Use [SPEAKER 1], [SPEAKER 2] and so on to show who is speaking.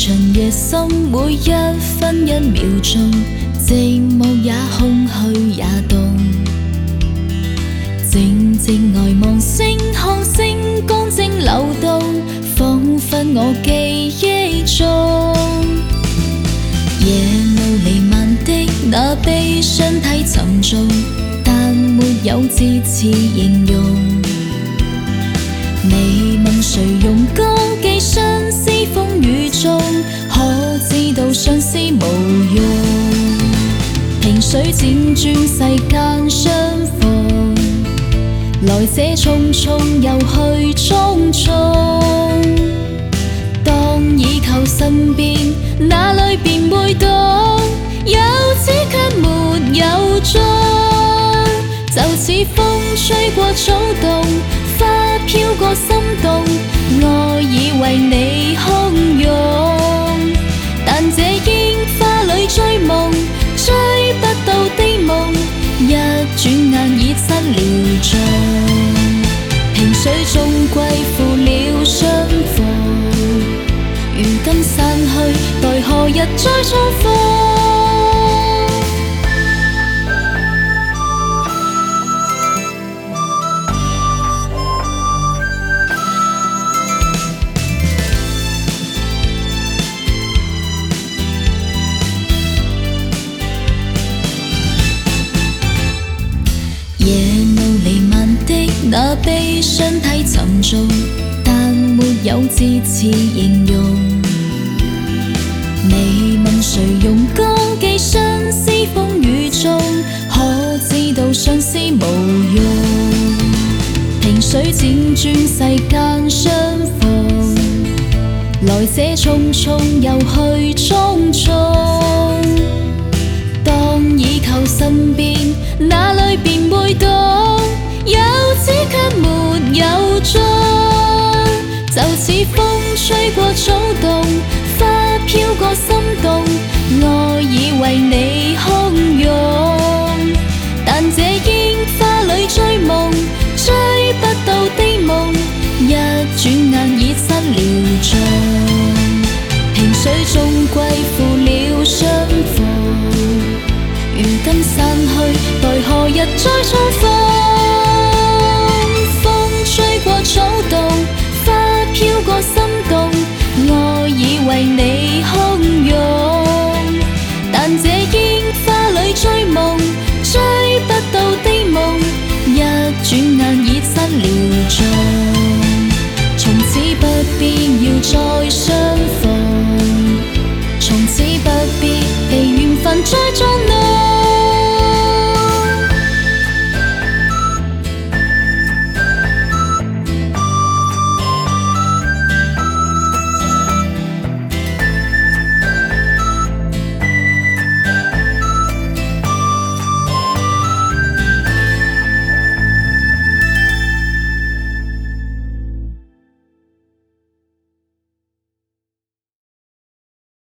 [SPEAKER 1] 場夜深，每一分一秒鐘，寂寞也空虛也凍。靜靜呆望星看星光正流動，彷彿我記憶中。夜霧彌漫的那悲傷太沉重，但沒有字詞形容。你問誰用歌寄相思風雨中，可知道相思無用。萍水輾轉世間相逢，來者匆匆又去匆匆。當已靠身邊，哪裏便會懂？有始卻沒有終，就似風吹過草動，花飄過心動。我以為你洶湧，但這櫻花裏追夢，追不到的夢，一轉眼已失了蹤。萍水終歸負了相逢，如今散去，待何日再重逢。夜霧彌漫的那悲傷太沉重，但沒有字詞形容。你問誰用歌寄相思風雨中，可知道相思無用。萍水輾轉世間相逢，來者匆匆又去匆匆。當已靠身邊，哪裏便會懂？有始卻沒有終，就似風吹過草動，花飄過心動。我以為你洶湧，但這櫻花裏追夢，追不到的夢，一轉眼已失了蹤。萍水終歸負了相逢，如今散去，待何日再重逢。